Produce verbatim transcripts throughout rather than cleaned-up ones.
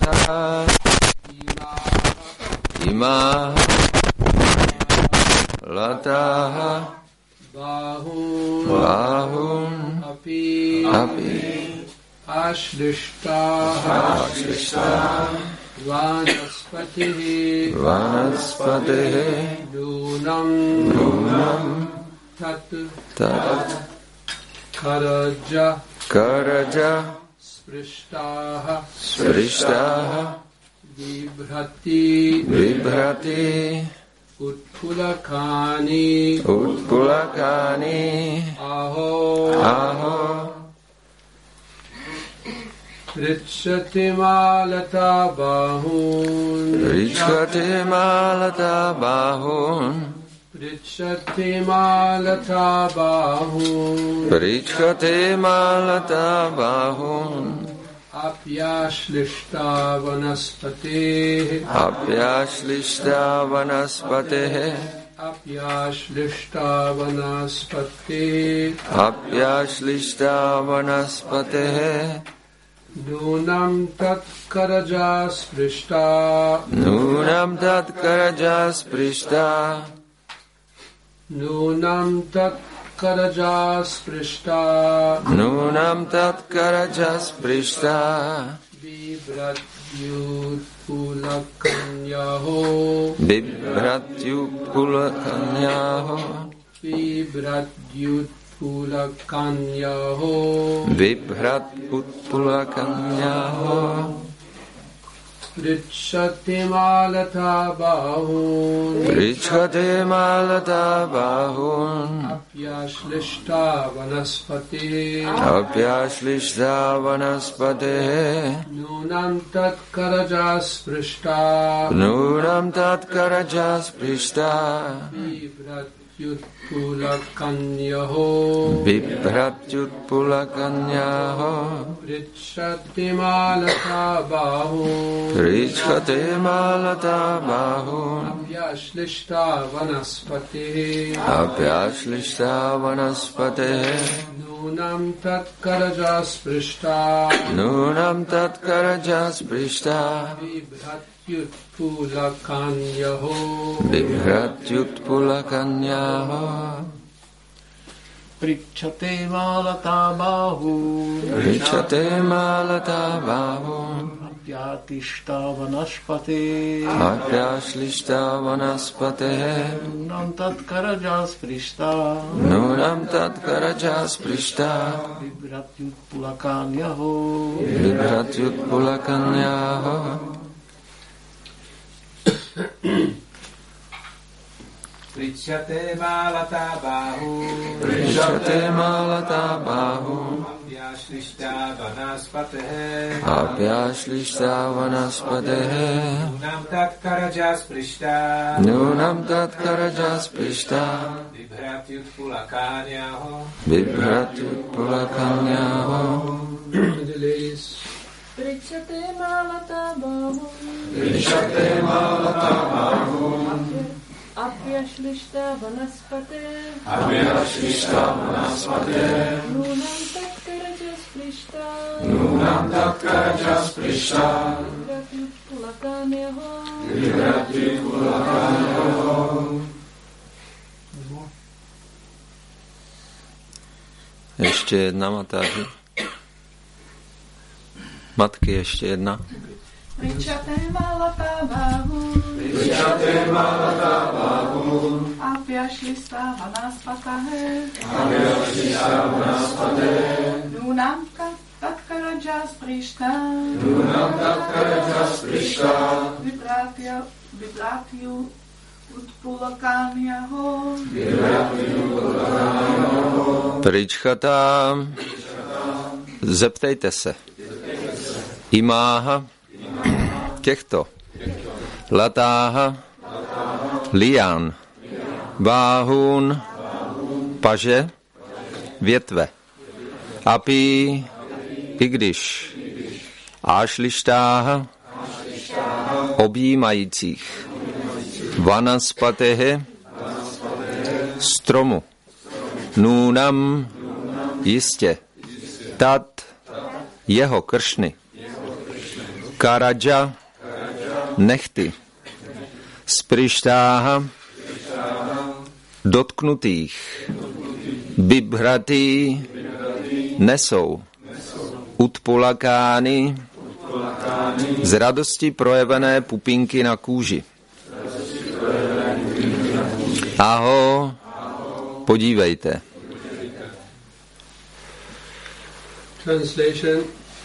Lata Ima Lata Bahun Bahun Api Api Ashlishtaha Ashlishtaha Vanaspatihi Vanaspatihi Nunam Nunam Tat Tat Karaja Karaja Sprishtaha Sprishtaha Vibhrati Vibhrati Utpulakani Utpulakani Aho Aho Richyati Malata Bahun Richyati Malata Bahun Richyati Malata Bahun Richyati Malata Bahun Apyashlishta Vanaspate Apyashlishta Vanaspate Apyashlishta Vanaspate Apyashlishta Vanaspate Nunam Tat Karaja Sprishta Nunam Tat Karaja Sprishta Nunam Tat Karaja Sprishta Nunam Tat Karaja Sprishta Vibhratyut Pulakanyaho Vibhratyut Pulakanyaho Vibhratyut Pulakanyaho Vibhratyut Pulakanyaho Richyati Malata Bahun Richyati Malata Bahun Apyashlishta Vanaspati Apyashlishta Vanaspate Nunam Tat Karaja Sprishta Nunam Tat Karaja Sprishta Vibhratyut Pulakanyaho Vibhratyut Pulakanyaho Richyati Malata Bahun Richyati Malata Bahun Apyashlishta Vanaspati Apyashlishta Vanaspate Nunam Tat Karaja Sprishta Nunam Tat Karaja Sprishta Vibhratyut Pulakanyaho Vibhratyut Pulakanyaho Pričate Malata Bahun Richyate Malata Bahun Apyatishta Vanaspate Apyashlishta Vanaspate Nunam Tat Karaja Sprishta Nunam Tat Karaja Sprishta Vibhratyut Pulakanyaho Vibhratyut Pulakanyaho Pričate Malata Bahun Richyate Malata Bahun Apyashlishta Vanaspate Apyashlishta Vanaspate Nunam Tat Karaja Sprishta Nunam Tat Karaja Sprishta Vibhratyut Pulakanyaho Vibhratyut Pulakanyaho Pričate Malata Bahun Richyate Malata Bahun Apyashlishta Vanaspate Apyashlishta Vanaspate Nunam Tat Karaja Sprishta Nunam Tat Karaja Sprishta Vibhratyut Pulakanyaho Vibhratyut Pulakanyaho. Ještě jedna, Matáži. Matky, ještě jedna. Pričate Malata Bahun Richyate Malata Bahun Apyashlishta Vanaspate Apyashlishta Vanaspate Nunam Tat Karaja Sprishta Nunam Tat Karaja Sprishta Vibhratyut Pulakanyaho Pričchata. Zeptejte se. Imáha těchto latáha lián váhun paže větve apí i když ášlištáha objímajících vanaspatehe stromu nůnam jistě tat jeho kršny Karaja, nechty. Sprištáha, dotknutých. Bibhrati, nesou. Utpulakány, z radosti projevené pupínky na kůži. Aho, podívejte. Translation.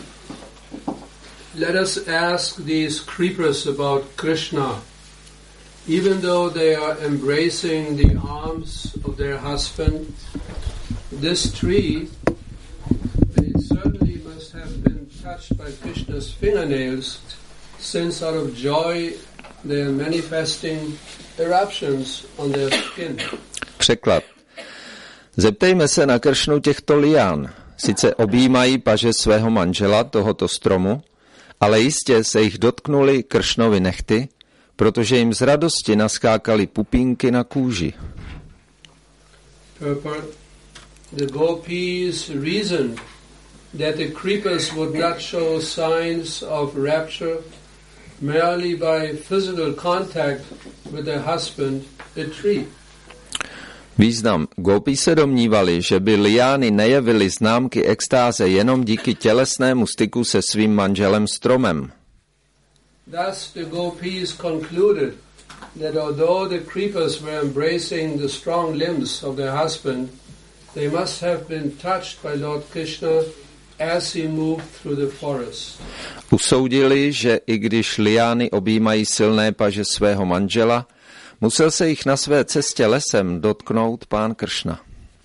Let us ask these creepers about Krishna. Even though they are embracing the arms of their husband, this tree, they certainly must have been touched by Krishna's fingernails, since out of joy they are manifesting eruptions on their skin. Překlad. Zeptejme se na Kršnu těchto lián. Sice objímají paže svého manžela, tohoto stromu, ale jistě se jich dotknuli Kršnovi nehty, protože jim z radosti naskákaly pupínky na kůži. Purport. The gopis reasoned that the creepers would not show signs of rapture merely by physical contact with their husband, the tree. Význam. Gópí se domnívali, že by liány nejevily známky extáze jenom díky tělesnému styku se svým manželem stromem. Thus the gopis concluded that although the creepers were embracing the strong limbs of their husband, they must have been touched by Lord Krishna as he moved through the forest. Usoudili, že i když liány objímají silné paže svého manžela, musel se jich na své cestě lesem dotknout pán Kršna.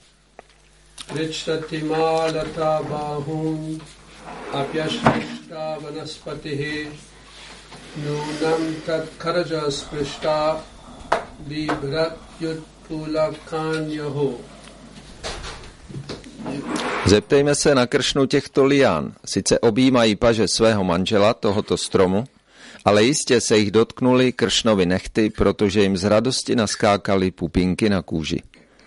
Richtatima lata bahun apyashrishta vanaspatihi nunam tat karaja sprishta bibhratyut pulakanyaho. Zeptejme se na Kršnu těchto lián. Sice objímají paže svého manžela, tohoto stromu, ale jistě se jich dotknuli Kršnovi nehty, protože jim z radosti naskákaly pupínky na kůži.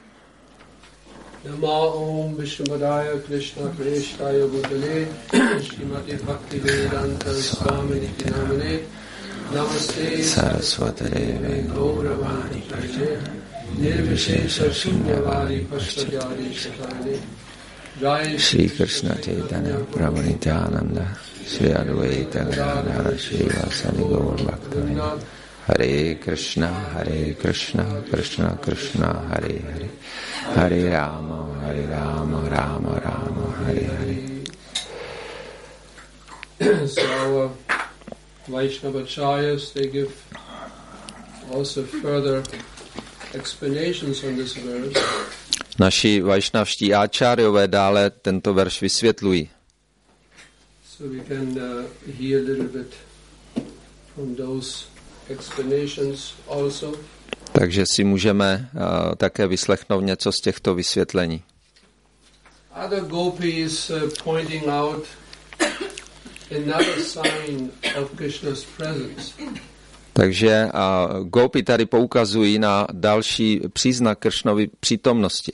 Namo Om Vishnupadaya Krishna Krishaya Bhutale Srimati Bhaktivedanta Swaminiti Namane Namaste Saraswati Devi Gauravani Prajne Nirvishesha Shunyavadi Pashtadyadi Shatane Jai Shri Krishna Chaitanya Prabhu Nityananda Shri Advaita Gadadhara Shri Vasani Gaur Bhakta Hare Krishna Hare Krishna Krishna Krishna Hare Hare Hare Rama Hare Rama Rama Rama Hare Hare. So our Vaishnavacharyas, they give also further explanations on this verse. Naši vajšnavští áčáriové dále tento verš vysvětlují. So we can uh, hear a little bit from those explanations also. Takže si můžeme uh, také vyslechnout něco z těchto vysvětlení. Other gopis uh, pointing out another sign of Krishna's presence. Takže uh, gópy tady poukazují na další příznak Kršnovy přítomnosti.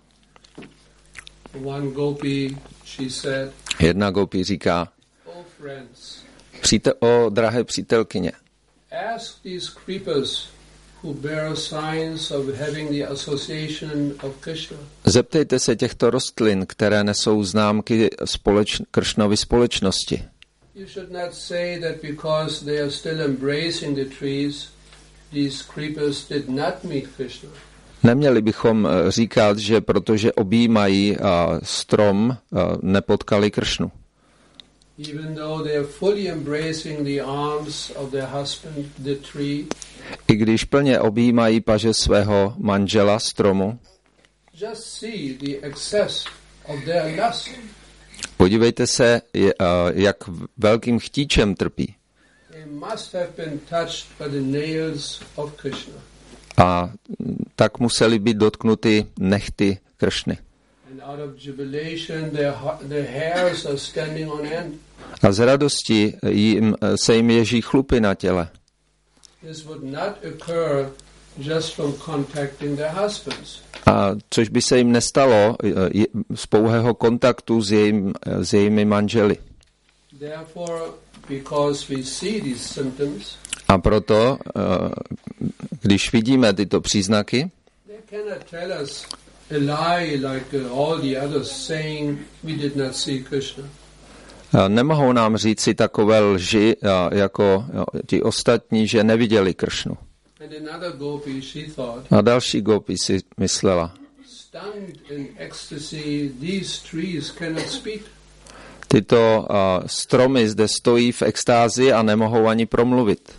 One gopi, she said, Jedna gópy říká, "Oh friends, Přítel, o drahé přítelkyně, ask these creepers who bear signs of having the association of Krishna. Zeptejte se těchto rostlin, které nesou známky společ, Kršnovy společnosti. You should not say that because they are still embracing the trees, these creepers did not meet Krishna. Neměli bychom říkat, že protože objímají uh, strom, uh, nepotkali Kršnu. Even though they are fully embracing the arms of their husband, the tree, I když plně objímají paže svého manžela stromu, just see the excess of their lust. podívejte se, jak velkým chtíčem trpí. They must have been touched by the nails of Krishna. A tak museli být dotknuty nehty Kršny. And out of jubilation, their, their hairs are standing on end. A z radosti jim, se jim ježí chlupy na těle. This would not occur just from contacting their husbands. A což by se jim nestalo z pouhého kontaktu s, jejím, s jejími manželi. Therefore, because we see these symptoms, A proto, když vidíme tyto příznaky, they cannot tell us a lie like uh, all the others saying we did not see Krishna. nemohou nám říci takové lži, jako ti ostatní, že neviděli Kršnu. And another gopi, she thought, A další gopi si myslela, stunned in ecstasy, these trees cannot speak. tyto uh, stromy zde stojí v extázi a nemohou ani promluvit.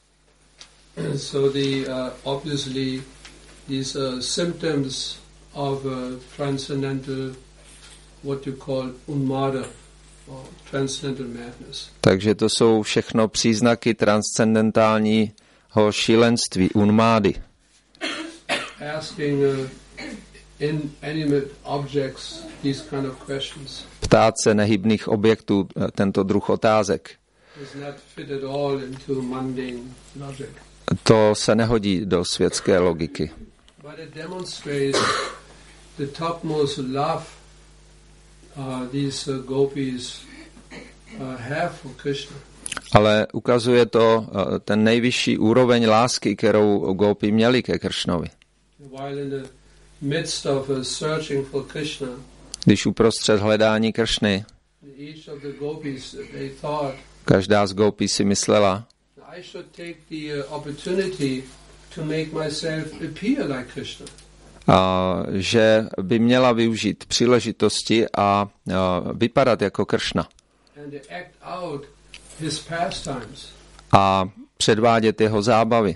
So the uh, obviously these uh, symptoms of uh, transcendental, what you call unmada, or transcendental madness. Takže to jsou všechno příznaky transcendentálního šílenství, unmády. Asking uh, inanimate objects these kind of questions Ptát se nehybných objektů tento druh otázek. does not fit at all into mundane logic. To se nehodí do světské logiky. But it demonstrates the topmost love uh, these uh, gopis uh, have for Krishna. Ale ukazuje to uh, ten nejvyšší úroveň lásky, kterou gopi měli ke Kršnovi. While in the midst of uh, searching for Krishna, Když uprostřed hledání Kršny, each of the gopis, they thought, každá z gopi si myslela, I should take the uh, opportunity to make myself appear like Krishna. a, že by měla využít příležitosti a, a vypadat jako Kršna And to act out his pastimes. a předvádět jeho zábavy.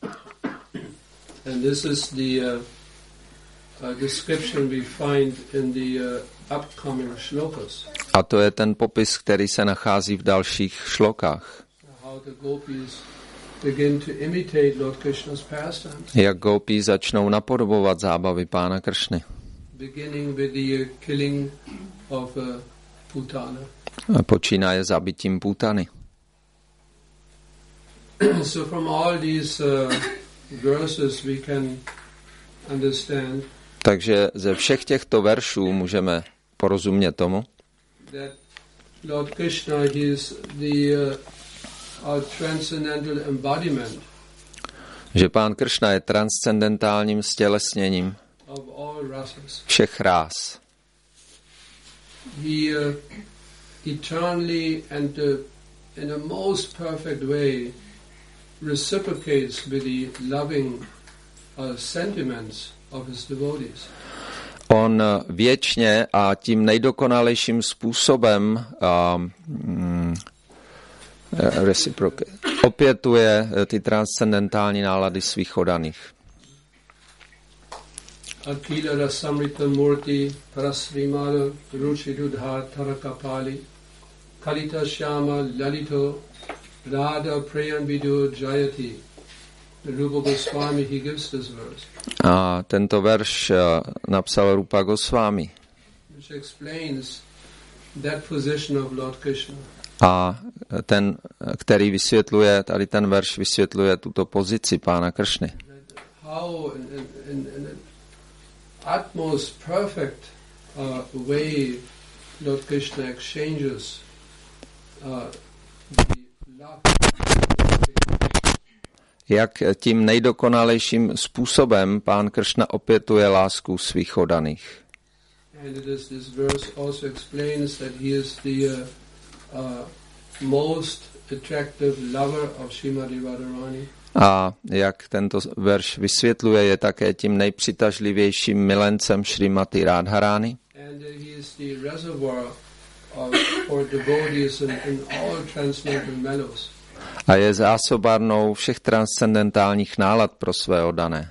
And this is the uh, uh, description we find in the uh, upcoming shlokas. A to je ten popis, který se nachází v dalších šlokách. How the gopis begin to imitate Lord Krishna's pastimes, Jak gopi začnou napodobovat zábavy pána Kršny. beginning with the uh, killing of uh, Putana. Počínaje zabitím Putany. So from all these uh, verses we can understand Takže ze všech těchto veršů můžeme porozumět tomu, that Lord Krishna, he is the uh, our transcendental embodiment že pán Kršna je transcendentálním stělesněním of all rasas. všech rás. He uh, eternally and uh, in a most perfect way reciprocates with the loving uh, sentiments of his devotees. On věčně a tím nejdokonalejším způsobem um, mm, reciprocate, opětuje ty transcendentální nálady svých oddaných. Akila Rasamrita Murti Parasrimada Ruchidudha Tarakapali Kalita Shyama Lalito Radha Prayanvidu Jayati. Rupa Goswami, he gives this verse, A tento verš uh, napsal Rupa Goswami. which explains that position of Lord Krishna. A ten, který vysvětluje, tady ten verš vysvětluje tuto pozici pána Kršny. How in, in, in, in an utmost perfect uh, way Lord Krishna exchanges uh, the love. Jak tím nejdokonalejším způsobem pán Kršna opětuje lásku svých oddaných. And it is, this verse also explains that he is the uh, uh, most attractive lover of Srimati Radharani. A jak tento verš vysvětluje, je také tím nejpřitažlivějším milencem Šrimati Radharani. And uh, he is the reservoir of, for devotees in, in all transcendental mellows. A je zásobárnou všech transcendentálních nálad pro své oddané.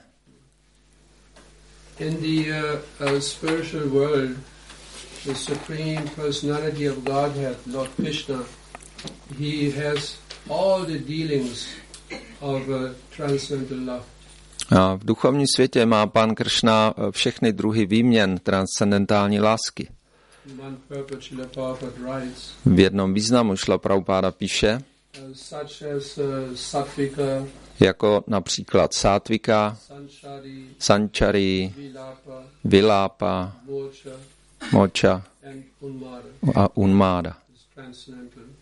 In the uh, uh, spiritual world, the Supreme Personality of Godhead, Lord Krishna, he has all the dealings of uh, transcendental love. A v duchovním světě má pán Kršna všechny druhy výměn transcendentální lásky. In one purpose, Srila Prabhupada writes, V jednom významu Šla Prabhupáda píše, uh, such as uh, Sattvika, jako například Sátvika, Sanchari, Sanchari, Vilapa, Vilápa, Mocha, Mocha and Unmada, a Unmáda. is transcendental.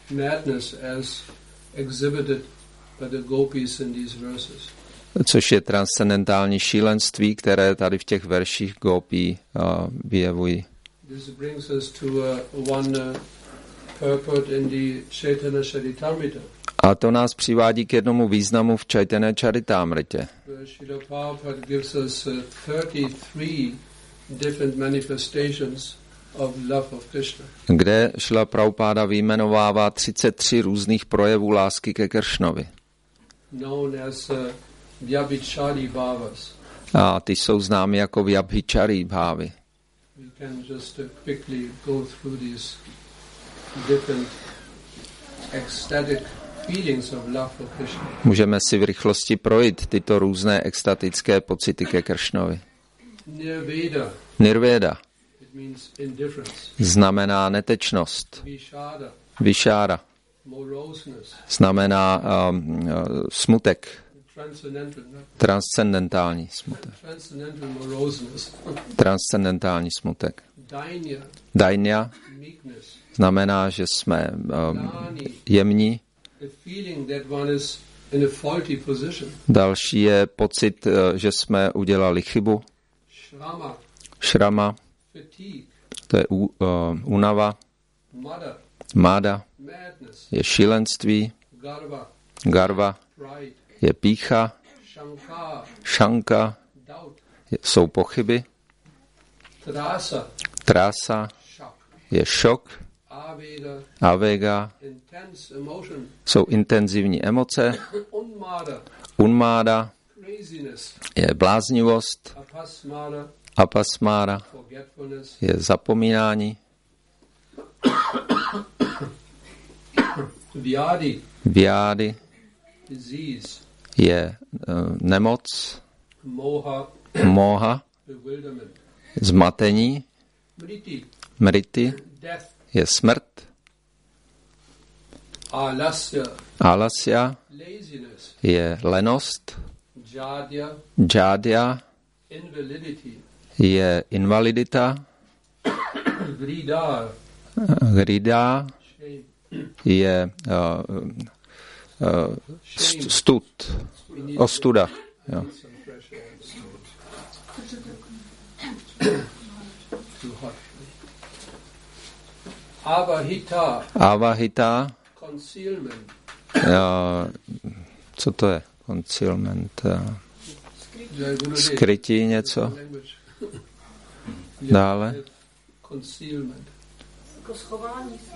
madness as exhibited by the gopis in these verses. Což je transcendentální šílenství, které tady v těch verších gopí uh, vyjevují. This brings us to uh, one uh, purport in the Chaitanya Charitamrita. A to nás přivádí k jednomu významu v Chaitanya Charitamritě. Where Srila Prabhupada gives us uh, thirty-three different manifestations of love of Krishna. Kde Šrila Prabhupada vyjmenovává třicet tři různých projevů lásky ke Kršnovi. Known as uh, Vyabhichari bhavas. A ty jsou známy jako Vyabhichari bhávy. We can just uh, quickly go through these different ecstatic feelings of love for Krishna. Můžeme si v rychlosti projít tyto různé extatické pocity ke Kršnovi. Nirveda, Nirveda it means indifference. znamená netečnost. Vishada, Višára moroseness, znamená um, uh, smutek, transcendental, transcendentální smutek. transcendental moroseness. Transcendentální smutek. Dainya, Dainya meekness. znamená, že jsme um, Dani, jemní. the feeling that one is in a faulty position. Další je pocit, uh, že jsme udělali chybu. Shrama, Šrama, fatigue, to je uh, únava. mada, Máda madness, je šílenství. garva, Garva pride, je pýcha. shankar, Šanka doubt, je, jsou pochyby. trasa, Trása shock, je šok. aveda, Avega intense emotion, jsou intenzivní emoce. unmada, Unmáda craziness, je bláznivost. apasmada, Apasmára forgetfulness, je zapomínání. vyadi, Vyády disease, je uh, nemoc. moha, Moha bewilderment, zmatení. mriti, Mriti death, je smrt. alasya, Alasya laziness, je lenost. jadya, Džádya invalidity, je invalidita. vrida, Hrida shame, je uh, uh, st- stud. we need Ostuda. Jo. some fresh air. Too hot. Avahita, Avahita, concealment, uh, co to je? Concealment. Uh, skrytí něco. Language. Dále. Concealment. Jako schování se.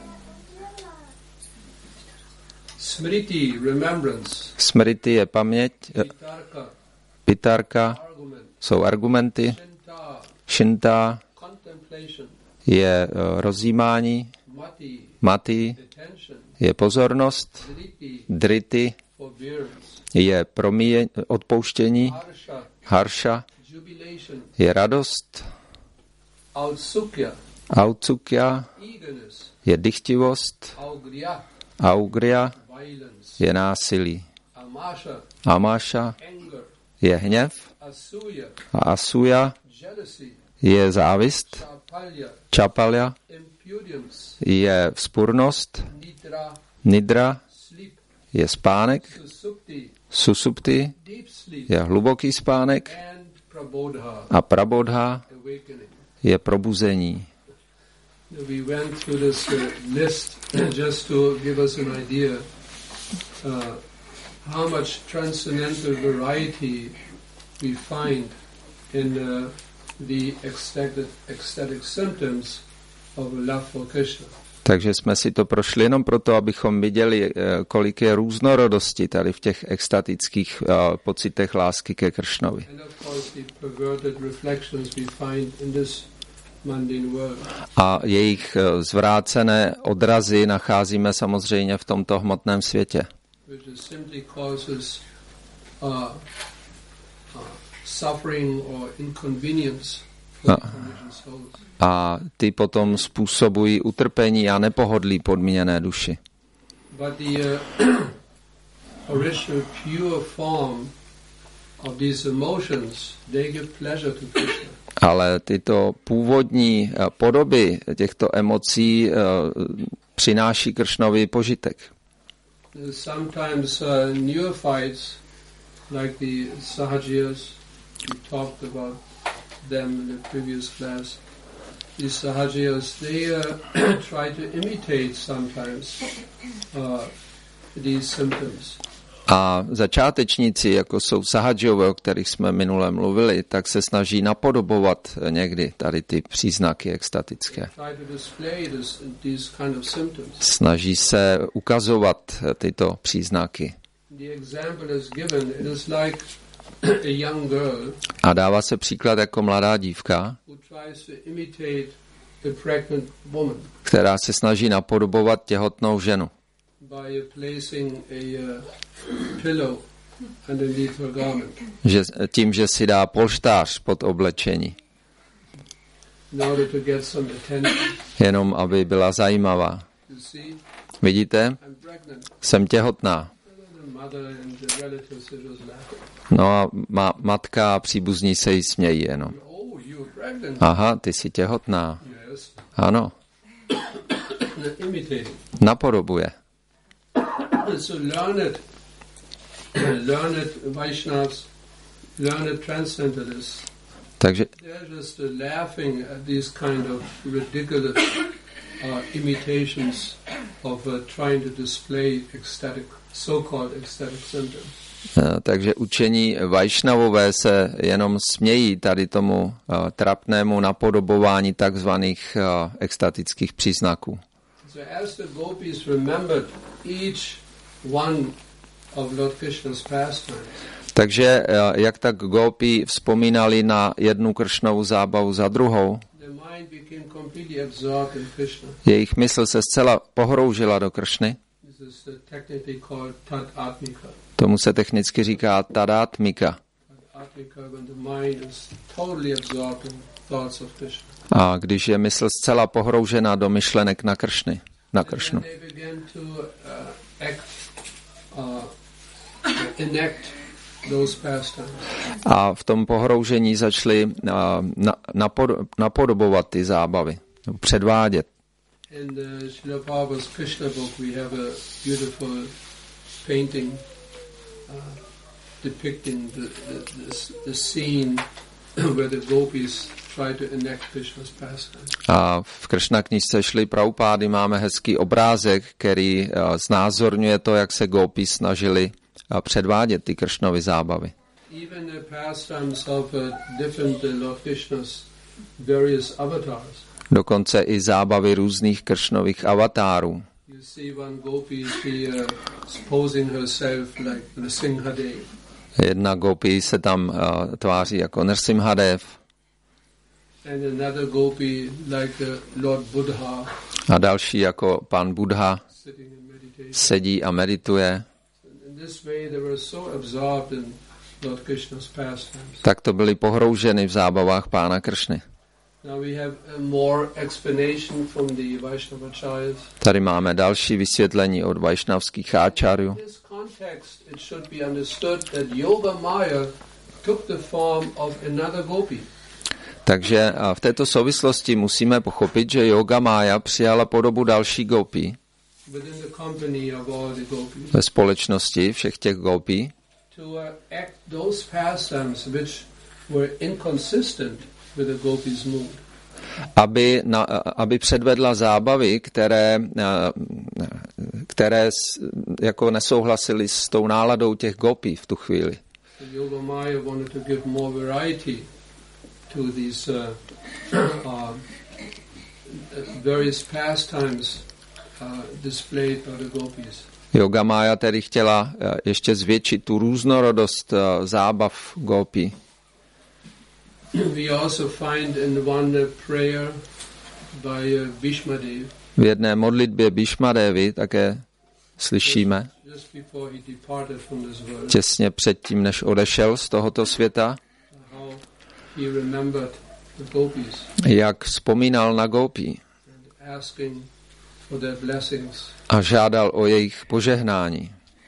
Smriti, remembrance. Smriti je paměť. Vitarka, Vitarka argument. jsou argumenty. Shinta, Shinta contemplation. je uh, rozjímání. Mati, Mati attention. je pozornost. Driti, Driti forbearance. je promíje, odpouštění. Harsha, Harsha jubilation. je radost. Autsukya, Autsukya eagerness. je dychtivost. Augriya, Augria violence. je násilí. Amasha, Amáša anger. je hněv. Asuya, A asuja jealousy. je závist. Sapalya, Čapalya impudence. je vzpurnost. Nidra, Nidra sleep. je spánek. Susupti, Susupti deep sleep. je hluboký spánek. And prabodha, A prabodha awakening. je probuzení. We went through this uh, list just to give us an idea uh, how much transcendental variety we find in uh, the ecstatic, ecstatic symptoms of love for Krishna. Takže jsme si to prošli jenom proto, abychom viděli, kolik je různorodosti tady v těch extatických uh, pocitech lásky ke Kršnovi. And of course the perverted reflections we find in this mundane world. A jejich uh, zvrácené odrazy nacházíme samozřejmě v tomto hmotném světě. Which is simply causes uh, uh, suffering or inconvenience for the conditioned souls. A ty potom způsobují utrpení a nepohodlí podmíněné duši. But the uh, original pure form of these emotions, they give pleasure to Krishna. Ale tyto původní podoby těchto emocí přináší Kršnovi požitek. Sometimes uh, neophytes, like the Sahajiyas, we talked about them in the previous class. These Sahajiyas, they uh, try to imitate sometimes uh, these symptoms. A začátečníci, jako jsou Sahajové, o kterých jsme minule mluvili, tak se snaží napodobovat někdy tady ty příznaky extatické. Snaží se ukazovat tyto příznaky. A dává se příklad jako mladá dívka, která se snaží napodobovat těhotnou ženu. Že tím, že si dá polštář pod oblečení. Jenom aby byla zajímavá. Vidíte? Jsem těhotná. No a ma- matka a příbuzní se jí smějí jenom. Aha, ty jsi těhotná. Ano. Napodobuje. So learned, learned Vaishnavas, learned transcendentalists, takže they're just uh, laughing at these kind of ridiculous uh, imitations of uh, trying to display ecstatic, so-called ecstatic symptoms. Takže učení Vajšnavové se jenom smějí tady tomu uh, trapnému napodobování takzvaných uh, extatických příznaků. So as the gopis remembered each one of Lord Krishna's pastimes. Takže jak tak gopi vzpomínali na jednu Kršnovu zábavu za druhou, jejich mysl se zcela pohroužila do Kršny. Tomu se technicky říká tadátmika. A když je mysl zcela pohroužena do myšlenek na Kršny, na Kršnu. A v tom pohroužení začali na, napod, napodobovat ty zábavy, předvádět. In the Srila Prabhupada's Krishna book we have a beautiful painting uh, depicting the, the, the, the scene where the gopis try to enact Krishna's pastime. A v Kršna knížce Šrily Prabhupády máme hezký obrázek, který uh, znázorňuje to, jak se gopis snažili uh, předvádět ty Kršnovy zábavy. Even the pastimes of uh, different uh, Lord Krishna's various avatars. Dokonce i zábavy různých Kršnových avatárů. Jedna gopi se tam uh, tváří jako Nrsimhadev. A další jako pán Buddha sedí a medituje. Tak to byli pohrouženi v zábavách pána Kršny. Tady máme další vysvětlení od vajšnavských áčáryů. Takže v této souvislosti musíme pochopit, že Yoga Mája přijala podobu další gopi ve společnosti všech těch gopi, aby, na, aby předvedla zábavy, které, které jako nesouhlasily s tou náladou těch gopí v tu chvíli. Yoga Mája tedy chtěla ještě zvětšit tu různorodost zábav gopí. We also find in one prayer by Bhishmadev. V jedné modlitbě Bhishmadevy také slyšíme, těsně předtím, než odešel z tohoto světa, jak vzpomínal na gopí a žádal o jejich požehnání.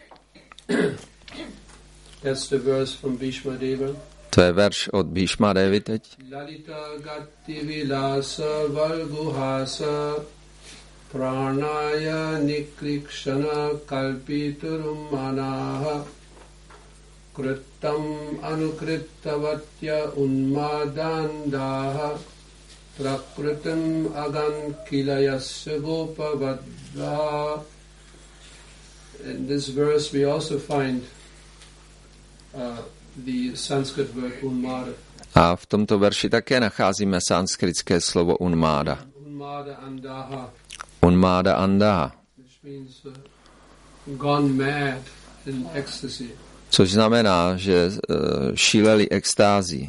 That's the verse from Bhishmadeva. To je verš od Bhishmadevy teď. Lalita gati vilasa valguhasa pranaya nikrikshana kalpiturum manaha krittam anukrittavatya unmadandaha prakritim agankilayasya gopavadra. In this verse we also find uh, the Sanskrit word unmada. A v tomto verši také nacházíme sanskritské slovo unmáda. Unmada andaha. Unmáda andaha. Which means uh, gone mad in ecstasy. Což znamená, že uh, šíleli extází.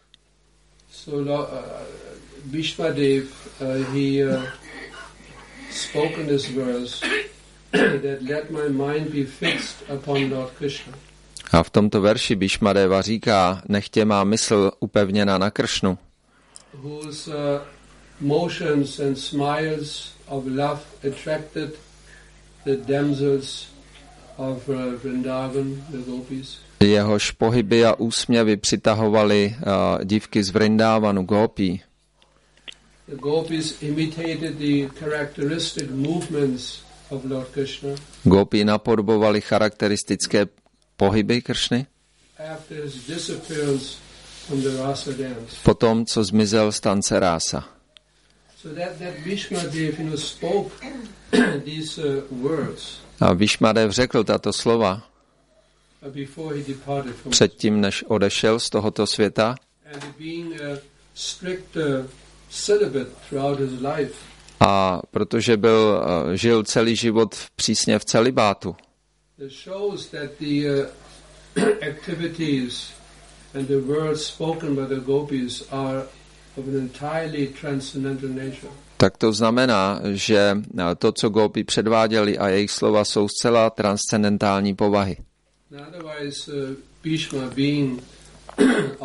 So uh, Bhishmadev, uh, he uh, spoke in this verse that let my mind be fixed upon Lord Krishna. A v tomto verši Bhishmadeva říká, nechtě má mysl upevněna na Kršnu. Whose uh, motions and smiles of love attracted the damsels of uh, Vrindavan, the gopis. Jehož pohyby a úsměvy přitahovaly uh, dívky z Vrindávanu, gopí. The gopis imitated the characteristic movements of Lord Krishna. Gopí napodobovali charakteristické pohyby Kršny. After his disappearance from the rasa dance. Potom, co zmizel z tance rása. So that, that Bhishmadev, you know, spoke these uh, words. A Bhishmadev řekl tato slova Before he departed from předtím, než odešel z tohoto světa. and being a strict uh, celibate throughout his life. A protože byl, uh, žil celý život přísně v celibátu. It shows that the uh, activities and the words spoken by the gopis are of an entirely transcendental nature. Tak to znamená, že to, co gopi předváděli a jejich slova jsou zcela transcendentální povahy. Otherwise, uh, Bhishma being uh,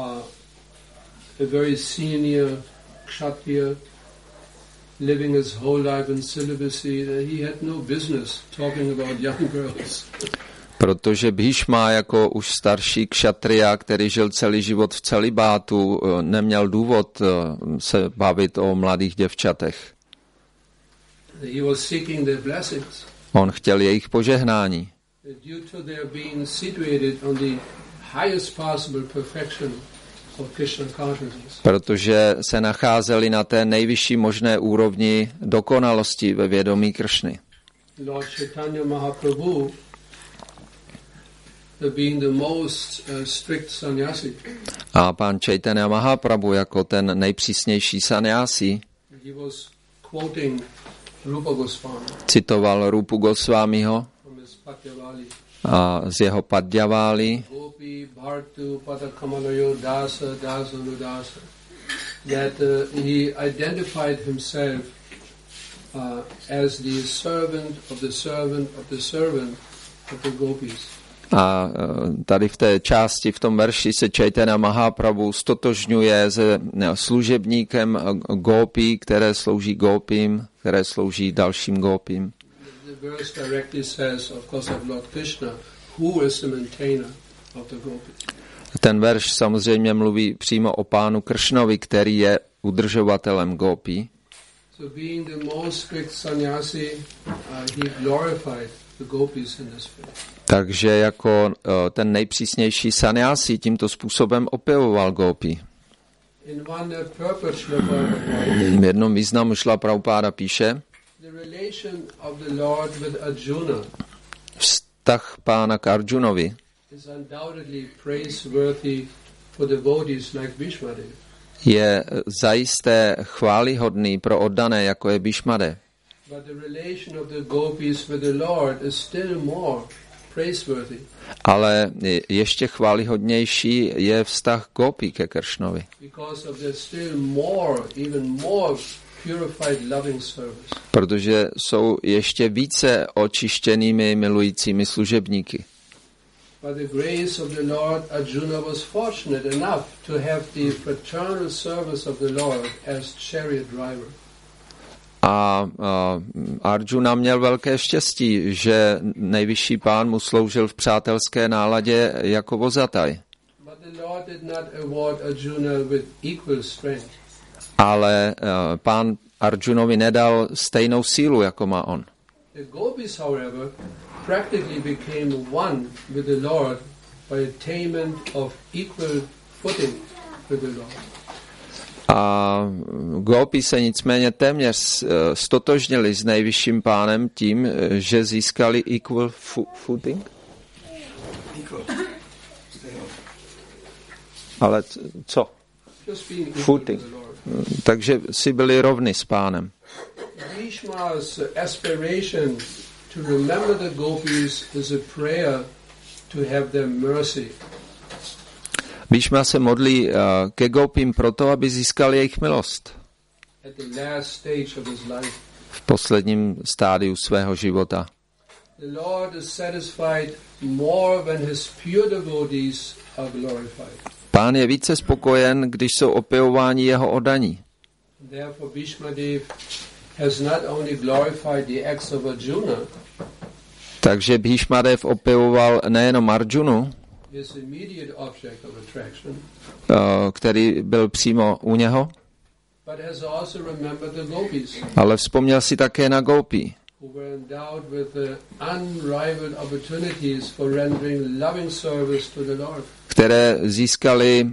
a very senior kshatriya, living his whole life in celibacy, he had no business talking about young girls. Protože Bhishma jako už starší kšatriya, který žil celý život v celibátu, neměl důvod se bavit o mladých děvčatech. He was seeking their blessings. On chtěl jejich požehnání. Due to their being situated on the highest possible perfection of Krishna consciousness. Protože se nacházeli na té nejvyšší možné úrovni dokonalosti ve vědomí Kršny. Lord Chaitanya Mahaprabhu, being the most uh, strict sannyasi, A pán Chaitanya Mahaprabhu jako ten nejpřísnější sannyasi he was quoting Rupa Goswami citoval Rupu Goswamiho from his Patyavali. a z jeho Padyaváli, Gopi Bhartu Padakamalayo Dasa Dasa Nudasa. That uh, he identified himself uh, as the servant of the servant of the servant of the gopis. a tady v té části, v tom verši se Chaitanya Mahaprabhu stotožňuje se služebníkem gopí, které slouží gopím, které slouží dalším gopím. The verse directly says, of course, of Lord Krishna, who is the maintainer of the gopis. Ten verš samozřejmě mluví přímo o pánu Kršnovi, který je udržovatelem gopí. So being the most strict sannyasi, uh, he glorified the gopis in this way. Takže jako uh, ten nejpřísnější sannyasi tímto způsobem opěvoval gopí. In one uh, purpose, Srila Prabhupada V jednom významu Šla Prabhupáda píše, the relation of the Lord with Arjuna vztah pána k Arjunovi is undoubtedly praiseworthy for devotees like Bhishmadev. je zajisté chválihodný pro oddané, jako je Bhishmadev. But the relation of the gopis with the Lord is still more praiseworthy. Ale ještě chválihodnější je vztah gopí ke Kršnovi, Because of the still more, even more purified loving service. protože jsou ještě více očištěnými milujícími služebníky. By the grace of the Lord, Arjuna was fortunate enough to have the fraternal service of the Lord as chariot driver. A, a Arjuna měl velké štěstí, že nejvyšší pán mu sloužil v přátelské náladě jako vozataj. But the Lord did not award Arjuna with equal strength. Ale uh, pán Arjunovi nedal stejnou sílu, jako má on. The gopis, however, practically became one with the Lord by attainment of equal footing with the Lord. A gópi se nicméně téměř stotožnili s nejvyšším pánem tím, že získali equal fu- footing. Ale co? Footing. Takže si byli rovni s pánem. Bhishma's aspiration to remember the gopis is a prayer to have their mercy. Bhishma se modlí uh, ke gopím proto, aby získal jejich milost. At the last stage of his life. V posledním stádiu svého života. The Lord is satisfied more when his pure devotees are glorified. Pán je více spokojen, když jsou opěvováni jeho oddaní. Therefore Bhishma Dev has not only glorified the acts of Arjuna, takže Bhishmadev opěvoval nejenom Arjunu, his immediate object of attraction, který byl přímo u něho, but has also remembered the gopis, ale vzpomněl si také na gópy, who were endowed with the unrivaled opportunities for rendering loving service to the Lord. které získali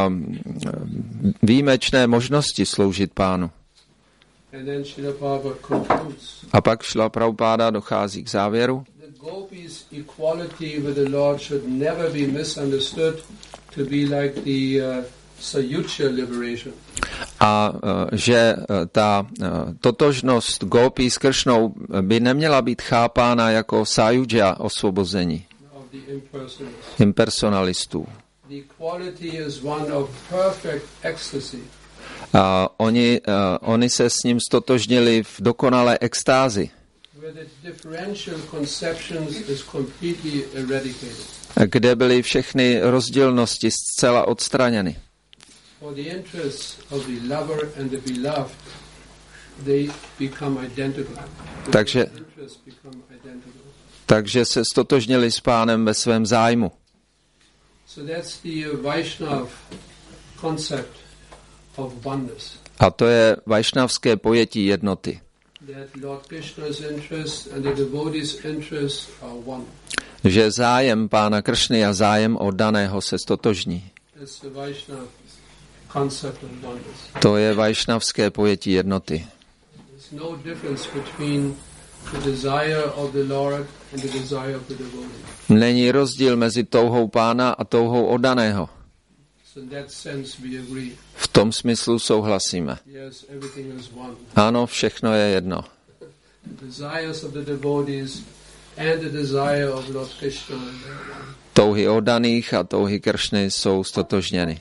výjimečné možnosti sloužit pánu. And then Srila Prabhupada concludes. A pak Šrila Prabhupada dochází k závěru. The gopis' equality with the Lord should never be misunderstood to be like the uh, Sayuja liberation. A uh, že uh, ta uh, totožnost gópí s Kršnou by neměla být chápána jako Sayuja osvobození Of the impersonalists. impersonalistů. The equality is one of perfect ecstasy. A oni, uh, oni se s ním stotožnili v dokonalé extázi, Where the differential conceptions is completely eradicated. kde byly všechny rozdílnosti zcela odstraněny. For the interests of the lover and the beloved, they become identical. The Takže, interests become identical. takže se stotožnili s pánem ve svém zájmu. So that's the uh, Vaishnav concept of oneness. A to je vajšnavské pojetí jednoty. That Lord Krishna's interest and the devotees' interest are one. Že zájem pána Kršny a zájem oddaného se stotožní. That's the Vaishnav concept of oneness. To je vajšnavské pojetí jednoty. There's no difference between the desire of the Lord and the desire of the devotee. Není rozdíl mezi touhou pána a touhou oddaného. So in that sense we agree. V tom smyslu souhlasíme. Yes, everything is one. Ano, všechno je jedno. The desires of the devotees and the desire of Lord Krishna are one. Touhy oddaných a touhy Kršny jsou stotožněny.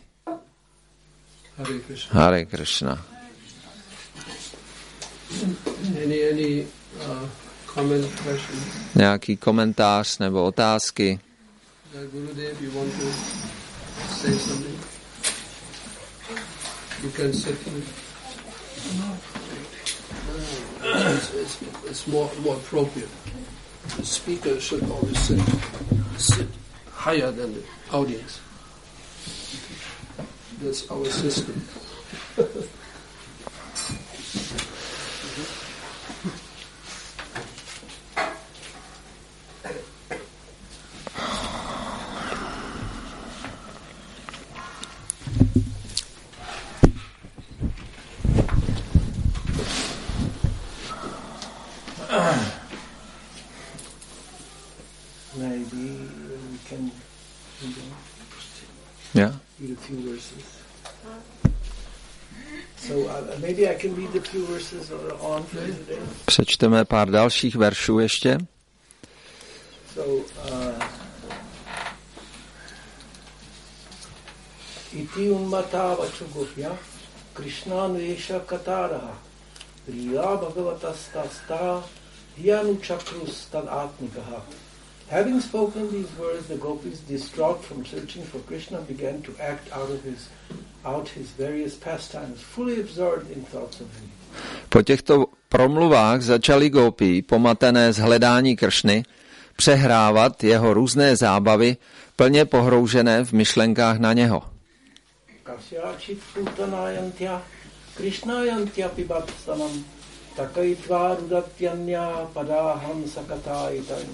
Hare Krishna. Hare Krishna. Any any uh, comment, question? Nějaký komentář nebo otázky? Uh, Gurudev, you want to say something? You can sit here. It's, it's, it's more, more appropriate. The speaker should always sit, sit higher than the audience. That's our system. Maybe we can Yeah? read a few verses. So uh, maybe I can read the few verses on for today. Přečteme pár dalších veršů ještě. So, uh, iti ummata vachugupya Krishna nvesha kataraha Riya bhagavatastasta Dhyanu chakrus tad atmikaha. Having spoken these words, the gopis, distraught from searching for Krishna, began to act out of his out his various pastimes, fully absorbed in thoughts of him. Po těchto promluvách začali gópy, pomatené z hledání Kršny, přehrávat jeho různé zábavy, plně pohroužené v myšlenkách na něho. Kasyachit putanayantya Krishnayantyapi bhatsanam takaitva rudatyanya padaham sakatayitan.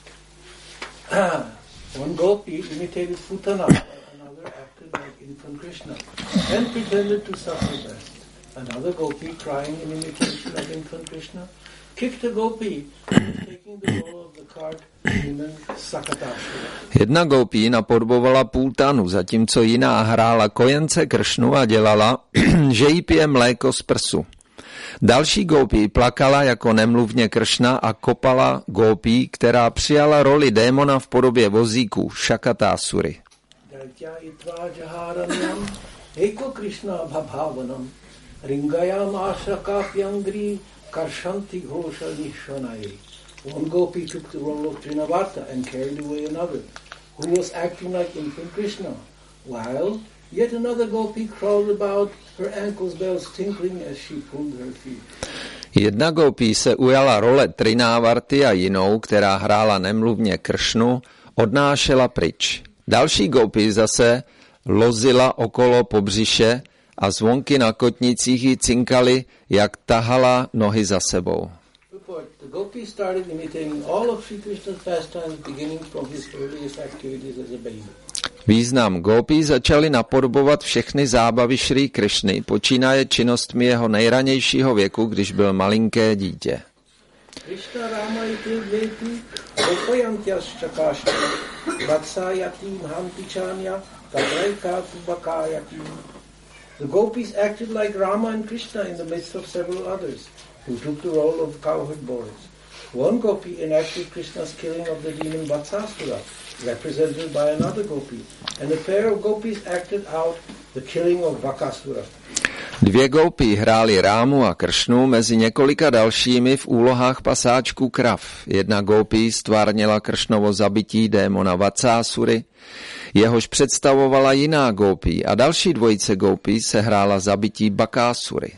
One gopi imitated Putana, another acted like infant Krishna, and pretended to suffer best. Another gopi, crying in imitation of infant Krishna, kicked a gopi who was taking the role of the cart demon Sakatasura. Jedna gopí napodobovala Pútanu, zatímco jiná hrála kojence Kršnu a dělala, že jí pije mléko z prsu. Další gopí plakala jako nemluvně Kršna a kopala gopí, která přijala roli démona v podobě vozíku Šakatásury. One gopi took the role of Trinavata and carried away another, who was acting like infant Krishna, while yet another gopi crawled about, her ankles bells tinkling as she pulled her feet. Jedna gopí se ujala role Trinávarty a jinou, která hrála nemluvně Kršnu, odnášela pryč. Další gopí zase lozila okolo po břiše a zvonky na kotnicích jí cinkaly, jak tahala nohy za sebou. The gopis started imitating all of Sri Krishna's pastimes, beginning from his earliest activities as a baby. Význam gopí začaly napodobovat všechny zábavy Šrí Krišny, počínaje činnostmi jeho nejranějšího věku, když byl malinké dítě. Krishna Ramayati Veti Gopayantyascha Vatsayatim Hantichanya Tatraikatu Bakayatim. The gopis acted like Rama and Krishna in the midst of several others, who took the role of cowherd boys. One gopi enacted Krishna's killing of the demon Vatsasura, represented by another gopi, and a pair of gopis acted out the killing of Bakasura. Dvě gopí hrály Rámu a Kršnu mezi několika dalšími v úlohách pasáčků krav. Jedna gopí stvárnila Kršnovo zabití démona Vatsásury, jehož představovala jiná gopí, a další dvojice gopí se hrála zabití Bakásury.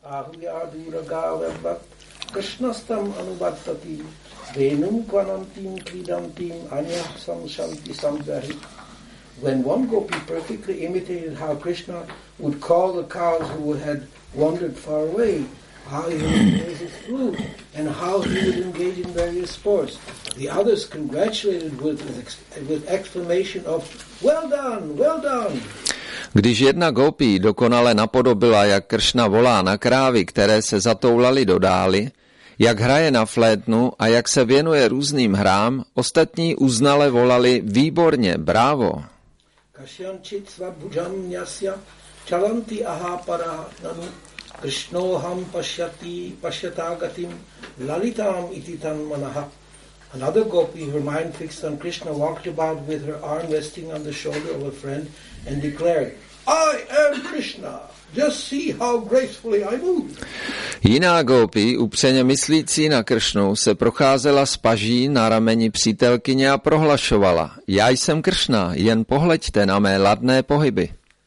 Krishnastam anubattati venum kvanantim kridantim anyah samshanti samdari. When one gopi perfectly imitated how Krishna would call the cows who had wandered far away, how he would raise his flute, and how he would engage in various sports, the others congratulated with, with exclamation of, "Well done, well done!" Když jedna gopí dokonale napodobila, jak Kršna volá na krávy, které se zatoulaly do dály, jak hraje na flétnu a jak se věnuje různým hrám, ostatní uznale volali výborně, brávo. Kashyanchit svabhujanyasya chalanti ahapara nanu krishnoham pashyati pashyatagatim lalitam iti tanmanaha. Another gopi, her mind fixed on Krishna, walked about with her arm resting on the shoulder of a friend and declared, "I am Krishna. Just see how gracefully I move." Jiná gopí, upřeně myslící na Kršnu, se procházela s paží na rameni přítelkyně a prohlašovala, já jsem Kršna, jen pohleďte na mé ladné pohyby.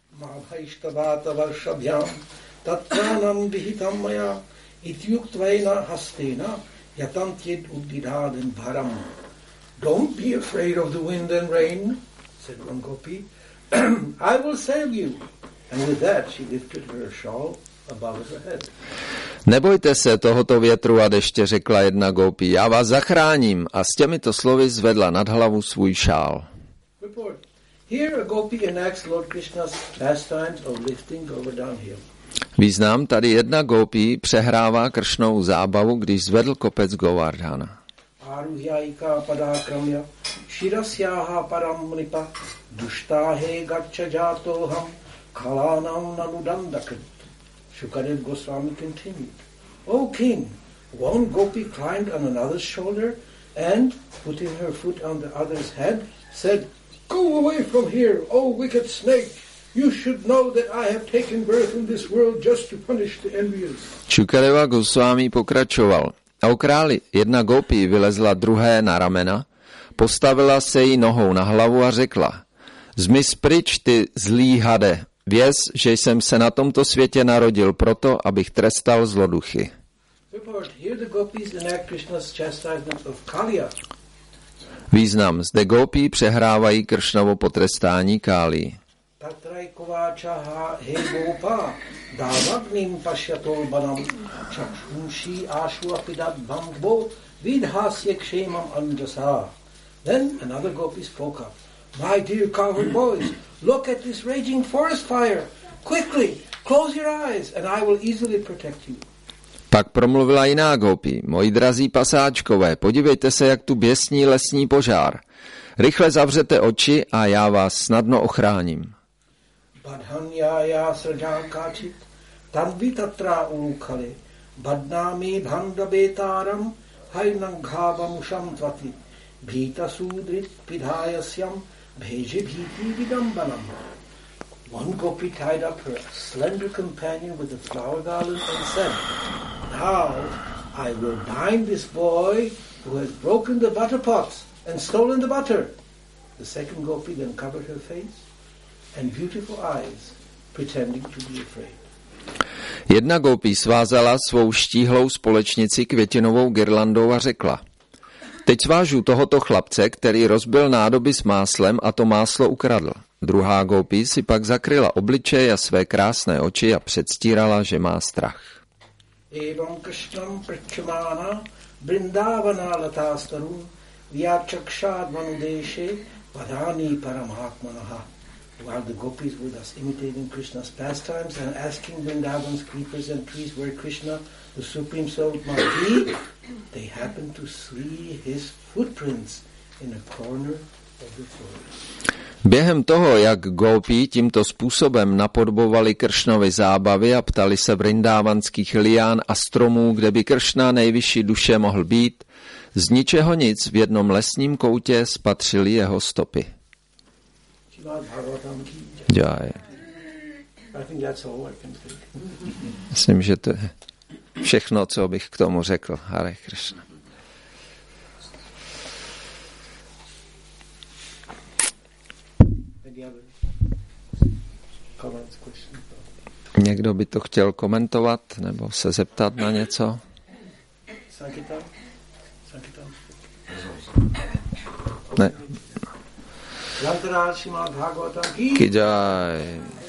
Don't be afraid of the wind and rain, said one gopi. I will save you. And with that she lifted her shawl above her head. Nebojte se tohoto větru a deště, řekla jedna gopí, já vás zachráním, a s těmito slovy zvedla nad hlavu svůj šál. Report. Here a gopi enacts Lord Krishna's pastimes of lifting over downhill. Význam, tady jedna gopí přehrává Kršnovu zábavu, když zvedl kopec Govardhana. Aruhyaika padakramya shirasyaha param nipa dushtahe gacchajatoham kalanam nanudandakrit. Shukadev Goswami continued, O king, one gopi climbed on another's shoulder and, putting her foot on the other's head, said, Go away from here, O wicked snake! You should know that I have taken birth in this world just to punish the envious. Shukadeva Goswami pokračoval. A o králi jedna gopí vylezla druhé na ramena, postavila se jí nohou na hlavu a řekla, Zmiz pryč, ty zlý hade, věz, že jsem se na tomto světě narodil proto, abych trestal zloduchy. Význam, zde gopí přehrávají Kršnovo potrestání Kálí. Davagnim pashyatol banam chakshunshi ashu apidat bangbo vidhasya kshemam anjasa. Then another gopi spoke up. My dear cowherd boys, look at this raging forest fire. Quickly, close your eyes and I will easily protect you. Pak promluvila jiná gopi. Moji drazí pasáčkové, podívejte se, jak tu běsní lesní požár. Rychle zavřete oči a já vás snadno ochráním. Badhanyaya srajankachit tanvitatra ulukale badnami bhandabetaram hainanghavam tvati bhita sudrit pidhayasyam bheji bhiti vidambanam. One gopi tied up her slender companion with a flower garland and said, now I will bind this boy who has broken the butter pots and stolen the butter. The second gopi then covered her face and beautiful eyes, pretending to be afraid. Jedna gopi svázala svou štíhlou společnici květinovou girlandou a řekla, teď svážu tohoto chlapce, který rozbil nádoby s máslem a to máslo ukradl. Druhá gopi si pak zakryla obličej a své krásné oči a předstírala, že má strach. Evam krishnam prachamana brindavana latastarum vyachakshad manudeshe vadani paramatmanaha. While the gopis were thus imitating Krishna's pastimes and asking Vrindavan's creepers and trees where Krishna, the Supreme Soul, might be, they happened to see his footprints in a corner of the forest. Během toho, jak gópí tímto způsobem napodobovali Kršnovi zábavy a ptali se vrindávanských lián a stromů, kde by Kršna nejvyšší duše mohl být, z ničeho nic v jednom lesním koutě spatřili jeho stopy. Jai. Myslím, že to je všechno, co bych k tomu řekl. Hare Krishna. Někdo by to chtěl komentovat nebo se zeptat na něco? Ne. Ki jai.